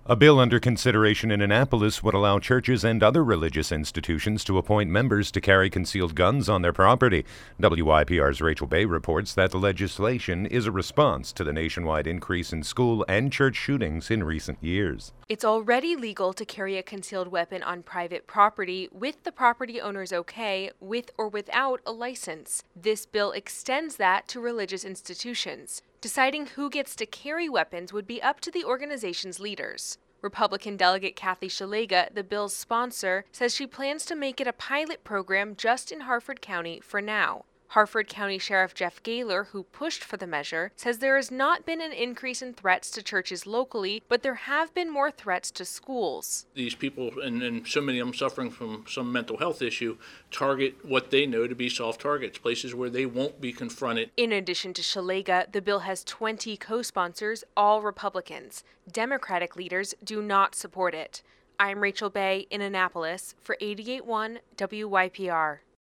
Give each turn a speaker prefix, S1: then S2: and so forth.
S1: A bill under consideration in Annapolis would allow churches and other religious institutions to appoint members to carry concealed guns on their property. WYPR's Rachel Bay reports that the legislation is a response to the nationwide increase in school and church shootings in recent years.
S2: It's already legal to carry a concealed weapon on private property with the property owner's okay, with or without a license. This bill extends that to religious institutions. Deciding who gets to carry weapons would be up to the organization's leaders. Republican Delegate Kathy Szeliga, the bill's sponsor, says she plans to make it a pilot program just in Harford County for now. Harford County Sheriff Jeff Gaylor, who pushed for the measure, says there has not been an increase in threats to churches locally, but there have been more threats to schools.
S3: These people, and so many of them suffering from some mental health issue, target what they know to be soft targets, places where they won't be confronted.
S2: In addition to Szeliga, the bill has 20 co-sponsors, all Republicans. Democratic leaders do not support it. I'm Rachel Bay in Annapolis for 88.1 WYPR.